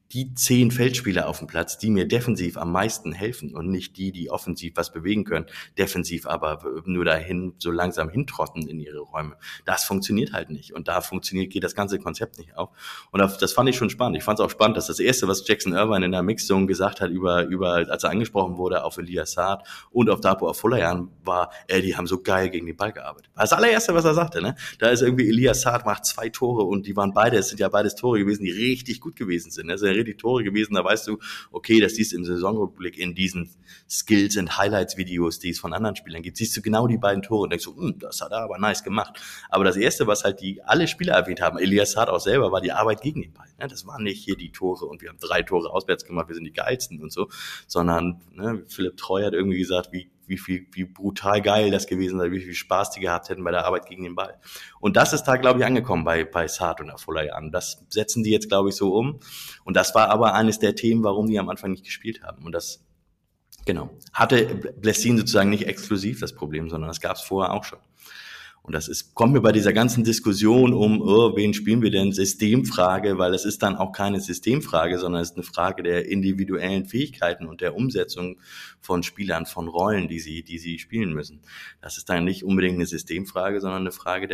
die 10 Feldspieler auf dem Platz, die mir defensiv am meisten helfen und nicht die offensiv was bewegen können, defensiv aber nur dahin so langsam hintrotten in ihre Räume. Das funktioniert halt nicht. Und da geht das ganze Konzept nicht auf. Und das fand ich schon spannend. Ich fand es auch spannend, dass das Erste, was Jackson Irvine in der Mixzone gesagt hat, als er angesprochen wurde auf Elias Saad und auf Dapo Afolayan, war, die haben so geil gegen den Ball gearbeitet. Das allererste, was er sagte, ne? Da ist irgendwie Elias Saad macht 2 Tore und die waren beide, es sind ja beides Tore gewesen, die richtig gut gewesen sind. Das sind ja richtig Tore gewesen, da weißt du, okay, das siehst du im Saisonrückblick in diesen Skills- und Highlights-Videos, die es von anderen Spielern gibt, siehst du genau die beiden Tore und denkst so, das hat er aber nice gemacht. Aber das Erste, was halt alle Spieler erwähnt haben, Elias Saad auch selber, war die Arbeit gegen den Ball. Ne? Das waren nicht hier die Tore und wir haben 3 Tore auswärts gemacht, wir sind die geilsten und so, sondern Philipp Treu hat irgendwie gesagt, wie brutal geil das gewesen sei, wie viel Spaß die gehabt hätten bei der Arbeit gegen den Ball. Und das ist da, glaube ich, angekommen bei Saad und Afolayan. Das setzen die jetzt, glaube ich, so um. Und das war aber eines der Themen, warum die am Anfang nicht gespielt haben. Und das, genau, hatte Blessin sozusagen nicht exklusiv das Problem, sondern das gab es vorher auch schon. Und kommt mir bei dieser ganzen Diskussion wen spielen wir denn, Systemfrage, weil es ist dann auch keine Systemfrage, sondern es ist eine Frage der individuellen Fähigkeiten und der Umsetzung von Spielern, von Rollen, die sie spielen müssen. Das ist dann nicht unbedingt eine Systemfrage, sondern eine Frage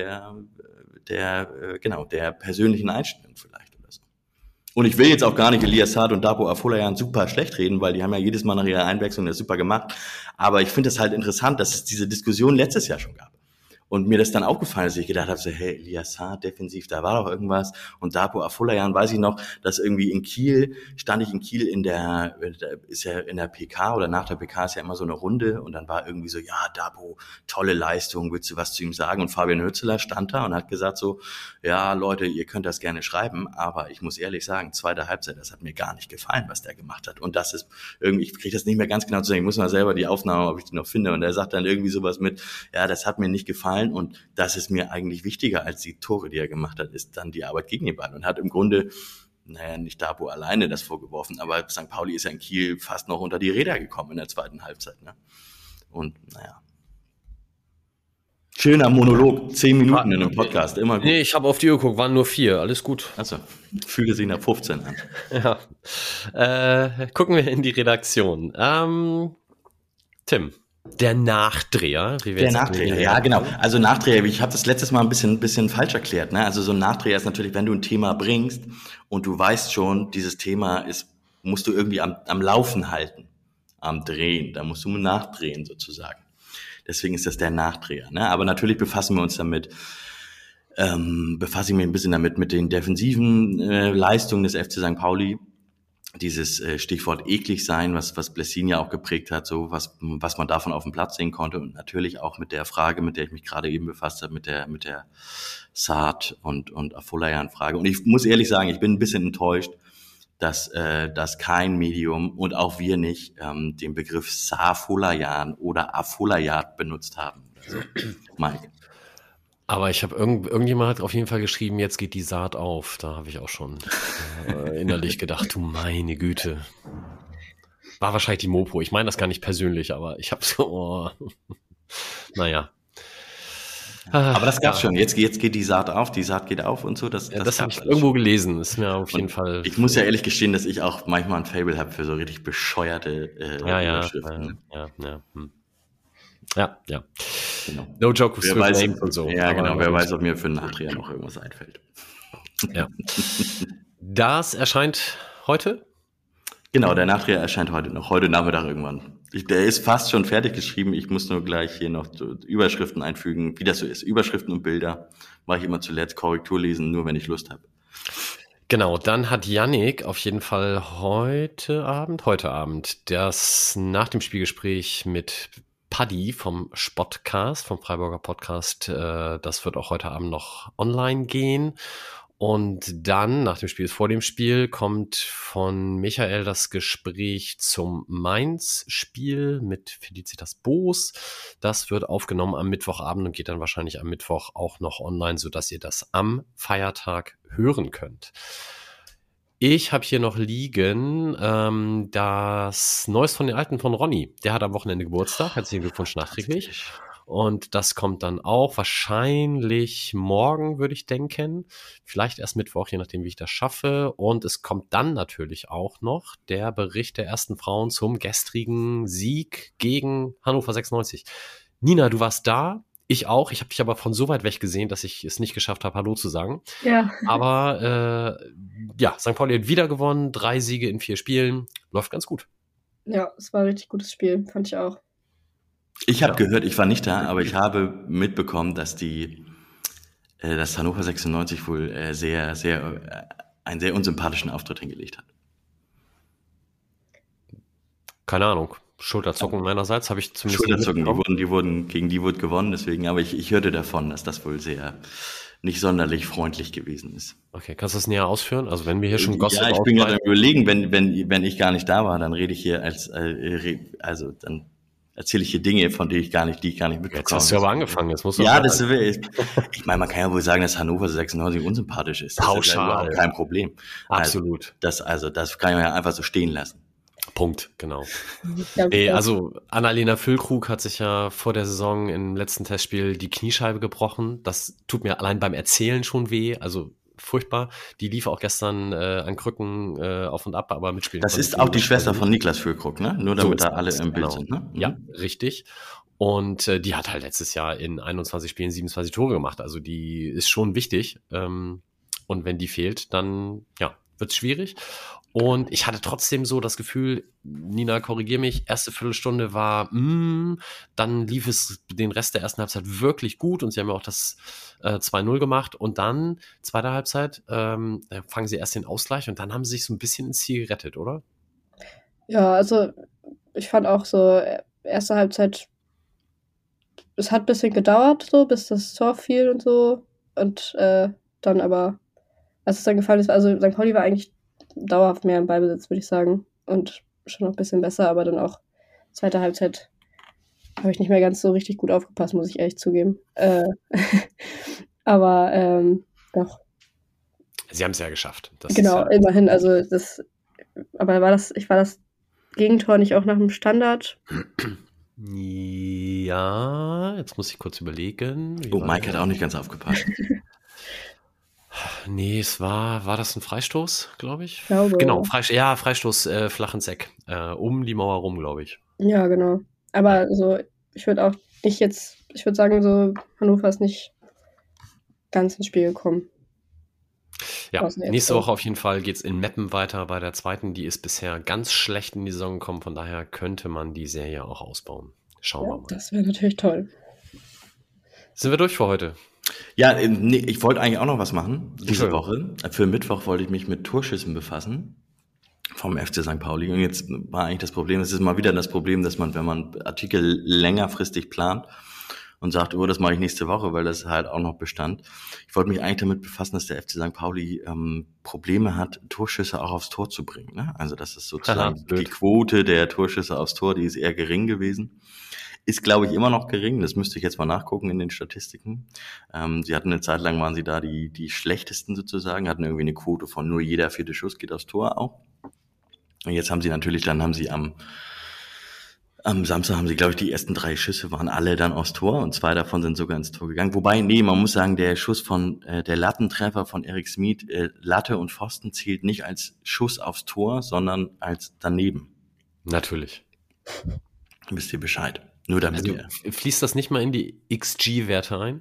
der persönlichen Einstellung vielleicht oder so. Und ich will jetzt auch gar nicht Elias Saad und Dapo Afolayan super schlecht reden, weil die haben ja jedes Mal nach ihrer Einwechslung das super gemacht. Aber ich finde es halt interessant, dass es diese Diskussion letztes Jahr schon gab. Und mir das dann aufgefallen ist, ich gedacht habe, so, hey, Elias Saad defensiv, da war doch irgendwas. Und Dapo Afolayan, weiß ich noch, dass irgendwie stand ich in Kiel ist ja in der PK oder nach der PK ist ja immer so eine Runde und dann war irgendwie so, ja, Dapo, tolle Leistung, willst du was zu ihm sagen? Und Fabian Hützeler stand da und hat gesagt so, ja, Leute, ihr könnt das gerne schreiben, aber ich muss ehrlich sagen, zweite Halbzeit, das hat mir gar nicht gefallen, was der gemacht hat. Und das ist irgendwie, ich kriege das nicht mehr ganz genau zu sagen, ich muss mal selber die Aufnahme, ob ich die noch finde. Und er sagt dann irgendwie sowas mit, ja, das hat mir nicht gefallen. Und das ist mir eigentlich wichtiger als die Tore, die er gemacht hat, ist dann die Arbeit gegen den Ball. Und hat im Grunde, nicht Dapo alleine das vorgeworfen, aber St. Pauli ist ja in Kiel fast noch unter die Räder gekommen in der zweiten Halbzeit. Ne? Und schöner Monolog, 10 Minuten in einem Podcast, immer gut. Nee, ich habe auf die Uhr geguckt, waren nur 4, alles gut. Also, fühle sich nach 15 an. Ja. Gucken wir in die Redaktion. Tim. Der Nachdreher. Ja, genau. Also Nachdreher, ich habe das letztes Mal ein bisschen falsch erklärt. Ne? Also so ein Nachdreher ist natürlich, wenn du ein Thema bringst und du weißt schon, dieses Thema musst du irgendwie am Laufen halten, am Drehen. Da musst du nachdrehen sozusagen. Deswegen ist das der Nachdreher. Ne? Aber natürlich befasse ich mich ein bisschen damit mit den defensiven Leistungen des FC St. Pauli. Dieses Stichwort eklig sein, was Blessin ja auch geprägt hat, so was man davon auf dem Platz sehen konnte und natürlich auch mit der Frage, mit der ich mich gerade eben befasst habe, mit der Saad und Afolayan-Frage. Und ich muss ehrlich sagen, ich bin ein bisschen enttäuscht, dass kein Medium und auch wir nicht den Begriff Saafolayan oder Afolayat benutzt haben. Also, Mike. Aber ich habe irgendjemand hat auf jeden Fall geschrieben, jetzt geht die Saat auf. Da habe ich auch schon innerlich gedacht, du meine Güte. War wahrscheinlich die Mopo. Ich meine das gar nicht persönlich, aber ich habe so, naja. Aber das gab's schon. Jetzt geht die Saat auf, die Saat geht auf und so. Das habe ich irgendwo gelesen. Das ist mir auf jeden Fall. Ich muss ja ehrlich gestehen, dass ich auch manchmal ein Faible habe für so richtig bescheuerte Überschriften. Ja. Genau. No joke with names und so. Ja, genau. Wer weiß, ob mir für einen Nachdreher noch irgendwas einfällt. Ja. Das erscheint heute? Genau, der Nachdreher erscheint heute Nachmittag irgendwann. Der ist fast schon fertig geschrieben. Ich muss nur gleich hier noch Überschriften einfügen, wie das so ist. Überschriften und Bilder mache ich immer zuletzt, Korrektur lesen, nur wenn ich Lust habe. Genau, dann hat Yannick auf jeden Fall heute Abend das nach dem Spielgespräch mit Paddy vom Spotcast, vom Freiburger Podcast, das wird auch heute Abend noch online gehen. Und dann, nach dem Spiel, vor dem Spiel, kommt von Michael das Gespräch zum Mainz-Spiel mit Felicitas Boos. Das wird aufgenommen am Mittwochabend und geht dann wahrscheinlich am Mittwoch auch noch online, sodass ihr das am Feiertag hören könnt. Ich habe hier noch liegen das Neues von den Alten von Ronny. Der hat am Wochenende Geburtstag. Herzlichen Glückwunsch nachträglich. Und das kommt dann auch wahrscheinlich morgen, würde ich denken. Vielleicht erst Mittwoch, je nachdem, wie ich das schaffe. Und es kommt dann natürlich auch noch der Bericht der ersten Frauen zum gestrigen Sieg gegen Hannover 96. Nina, du warst da. Ich auch. Ich habe dich aber von so weit weg gesehen, dass ich es nicht geschafft habe, Hallo zu sagen. Ja. Aber ja, St. Pauli hat wieder gewonnen. 3 Siege in 4 Spielen. Läuft ganz gut. Ja, es war ein richtig gutes Spiel, fand ich auch. Ich habe gehört, ich war nicht da, aber ich habe mitbekommen, dass dass Hannover 96 wohl einen sehr unsympathischen Auftritt hingelegt hat. Keine Ahnung. Schulterzucken meinerseits habe ich zumindest. Schulterzucken, gegen die wurde gewonnen, deswegen, aber ich hörte davon, dass das wohl sehr nicht sonderlich freundlich gewesen ist. Okay, kannst du das näher ausführen? Also wenn wir hier schon Gossip Ja, ich bin gerade am Überlegen, wenn ich gar nicht da war, dann rede ich hier dann erzähle ich hier Dinge, die ich gar nicht mitbekomme. Jetzt hast du aber angefangen, jetzt musst du. Ja, ich meine, man kann ja wohl sagen, dass Hannover 96 unsympathisch ist. Das ist ja überhaupt kein Problem. Absolut. Das kann man ja einfach so stehen lassen. Punkt, genau. Also Annalena Füllkrug hat sich ja vor der Saison im letzten Testspiel die Kniescheibe gebrochen. Das tut mir allein beim Erzählen schon weh, also furchtbar. Die lief auch gestern an Krücken auf und ab, aber mitspielen. Das ist auch die Schwester von Niklas Füllkrug, ne? Nur damit so da alle im Bild sind, ne? Ja, richtig. Und die hat halt letztes Jahr in 21 Spielen 27 Tore gemacht. Also die ist schon wichtig. Und wenn die fehlt, dann wird's schwierig. Und ich hatte trotzdem so das Gefühl, Nina, korrigier mich, erste Viertelstunde war, dann lief es den Rest der ersten Halbzeit wirklich gut und sie haben ja auch das 2-0 gemacht und dann, zweite Halbzeit, fangen sie erst den Ausgleich und dann haben sie sich so ein bisschen ins Ziel gerettet, oder? Ja, also ich fand auch so, erste Halbzeit, es hat ein bisschen gedauert, so, bis das Tor fiel und so und dann aber, als es dann gefallen ist, also St. Pauli war eigentlich dauerhaft mehr im Ballbesitz, würde ich sagen. Und schon noch ein bisschen besser, aber dann auch zweite Halbzeit habe ich nicht mehr ganz so richtig gut aufgepasst, muss ich ehrlich zugeben. Aber doch. Sie haben es ja geschafft. Das genau, immerhin. Also aber war das Gegentor nicht auch nach dem Standard? Ja, jetzt muss ich kurz überlegen. Mike hat auch nicht ganz aufgepasst. Nee, war das ein Freistoß, glaube ich? Genau, Freistoß flach ins Eck. Um die Mauer rum, glaube ich. Ja, genau. Aber so, ich würde sagen, so, Hannover ist nicht ganz ins Spiel gekommen. Ja, nächste Woche auf jeden Fall geht's in Meppen weiter bei der zweiten. Die ist bisher ganz schlecht in die Saison gekommen, von daher könnte man die Serie auch ausbauen. Schauen wir mal. Das wäre natürlich toll. Sind wir durch für heute? Ja, ich wollte eigentlich auch noch was machen diese Woche. Für Mittwoch wollte ich mich mit Torschüssen befassen vom FC St. Pauli. Und jetzt war eigentlich das Problem, es ist mal wieder das Problem, dass man, wenn man Artikel längerfristig plant und sagt, das mache ich nächste Woche, weil das halt auch noch bestand. Ich wollte mich eigentlich damit befassen, dass der FC St. Pauli Probleme hat, Torschüsse auch aufs Tor zu bringen. Ne? Also das ist sozusagen die Quote der Torschüsse aufs Tor, die ist eher gering gewesen. Ist, glaube ich, immer noch gering. Das müsste ich jetzt mal nachgucken in den Statistiken. Sie hatten eine Zeit lang, waren sie da die schlechtesten sozusagen, hatten irgendwie eine Quote von nur jeder 4. Schuss geht aufs Tor auch. Und jetzt haben sie am Samstag haben sie, glaube ich, die ersten 3 Schüsse waren alle dann aufs Tor und 2 davon sind sogar ins Tor gegangen. Wobei, man muss sagen, der Schuss der Lattentreffer von Erik Smith, Latte und Pfosten zählt nicht als Schuss aufs Tor, sondern als daneben. Natürlich. Wisst ihr Bescheid. Nur damit fließt das nicht mal in die XG-Werte ein?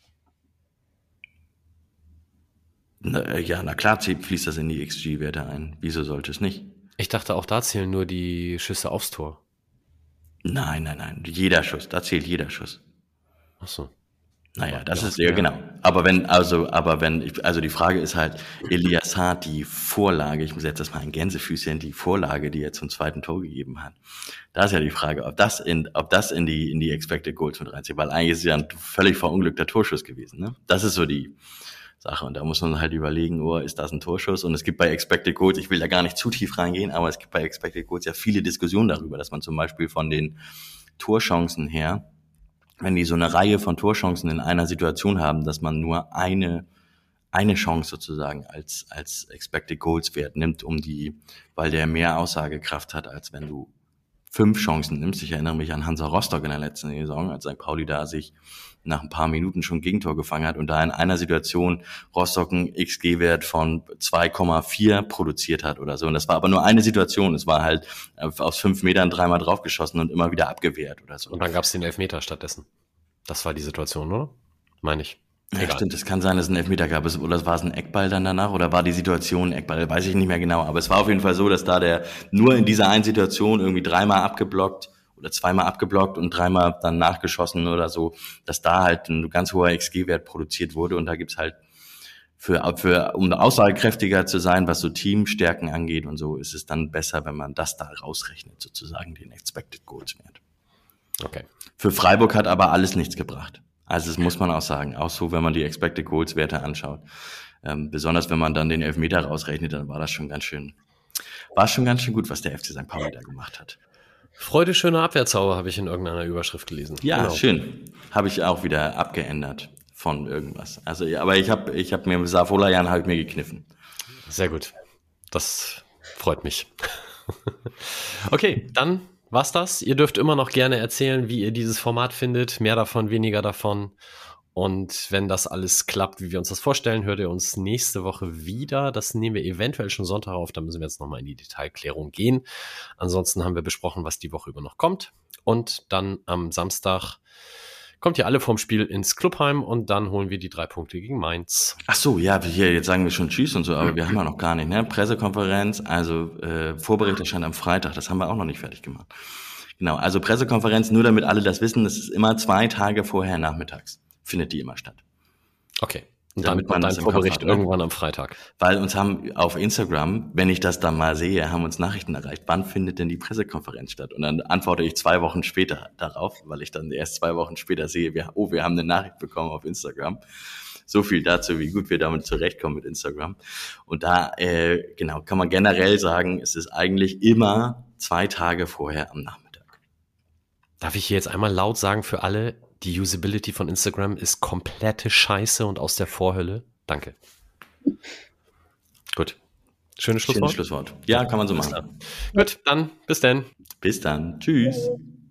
Na klar fließt das in die XG-Werte ein. Wieso sollte es nicht? Ich dachte, auch da zählen nur die Schüsse aufs Tor. Nein. Jeder Schuss, da zählt jeder Schuss. Ach so. Naja, das ist genau. Aber die Frage ist halt, Elias Hart, die Vorlage, ich setze das mal in Gänsefüßchen, die Vorlage, die er zum zweiten Tor gegeben hat. Da ist ja die Frage, ob das in die Expected Goals mit reinzieht, weil eigentlich ist es ja ein völlig verunglückter Torschuss gewesen, ne? Das ist so die Sache. Und da muss man halt überlegen, ist das ein Torschuss? Und es gibt bei Expected Goals, ich will da gar nicht zu tief reingehen, aber es gibt bei Expected Goals ja viele Diskussionen darüber, dass man zum Beispiel von den Torchancen her, wenn die so eine Reihe von Torchancen in einer Situation haben, dass man nur eine Chance sozusagen als Expected Goals Wert nimmt, weil der mehr Aussagekraft hat, als wenn du 5 Chancen nimmst. Ich erinnere mich an Hansa Rostock in der letzten Saison, als St. Pauli da sich nach ein paar Minuten schon Gegentor gefangen hat und da in einer Situation Rostock einen XG-Wert von 2,4 produziert hat oder so. Und das war aber nur eine Situation. Es war halt aus 5 Metern 3-mal draufgeschossen und immer wieder abgewehrt oder so. Und dann gab es den Elfmeter stattdessen. Das war die Situation, oder? Meine ich. Ja, stimmt, es kann sein, dass es einen Elfmeter gab, oder war es ein Eckball dann danach, oder war die Situation ein Eckball, weiß ich nicht mehr genau, aber es war auf jeden Fall so, dass da der nur in dieser einen Situation irgendwie 3-mal abgeblockt oder 2-mal abgeblockt und 3-mal dann nachgeschossen oder so, dass da halt ein ganz hoher XG-Wert produziert wurde und da gibt's halt um aussagekräftiger zu sein, was so Teamstärken angeht und so, ist es dann besser, wenn man das da rausrechnet, sozusagen den Expected Goals Wert. Okay. Für Freiburg hat aber alles nichts gebracht. Also das muss man auch sagen, auch so, wenn man die Expected Goals Werte anschaut. Besonders wenn man dann den Elfmeter rausrechnet, dann war das schon ganz schön gut, was der FC St. Pauli da gemacht hat. Freude, schöner Abwehrzauber habe ich in irgendeiner Überschrift gelesen. Ja, genau. Schön. Habe ich auch wieder abgeändert von irgendwas. Also ja, aber ich hab mir Safolayan habe ich mir gekniffen. Sehr gut. Das freut mich. Okay, dann war's das. Ihr dürft immer noch gerne erzählen, wie ihr dieses Format findet. Mehr davon, weniger davon. Und wenn das alles klappt, wie wir uns das vorstellen, hört ihr uns nächste Woche wieder. Das nehmen wir eventuell schon Sonntag auf. Da müssen wir jetzt nochmal in die Detailklärung gehen. Ansonsten haben wir besprochen, was die Woche über noch kommt. Und dann am Samstag kommt ihr alle vorm Spiel ins Clubheim und dann holen wir die 3 Punkte gegen Mainz. Ach so, ja, hier, jetzt sagen wir schon Tschüss und so, aber wir haben ja noch gar nicht, ne? Pressekonferenz, also Vorberichterstand am Freitag, das haben wir auch noch nicht fertig gemacht. Genau, also Pressekonferenz, nur damit alle das wissen, das ist immer 2 Tage vorher nachmittags, findet die immer statt. Okay. Und dann kommt ein Vorbericht irgendwann am Freitag. Weil uns haben auf Instagram, wenn ich das dann mal sehe, haben uns Nachrichten erreicht, wann findet denn die Pressekonferenz statt? Und dann antworte ich 2 Wochen später darauf, weil ich dann erst 2 Wochen später sehe, wir haben eine Nachricht bekommen auf Instagram. So viel dazu, wie gut wir damit zurechtkommen mit Instagram. Und da, genau, kann man generell sagen, es ist eigentlich immer 2 Tage vorher am Nachmittag. Darf ich hier jetzt einmal laut sagen für alle, die Usability von Instagram ist komplette Scheiße und aus der Vorhölle. Danke. Gut. Schönes Schlusswort. Ja, kann man so machen. Gut, dann bis dann. Bis dann. Tschüss.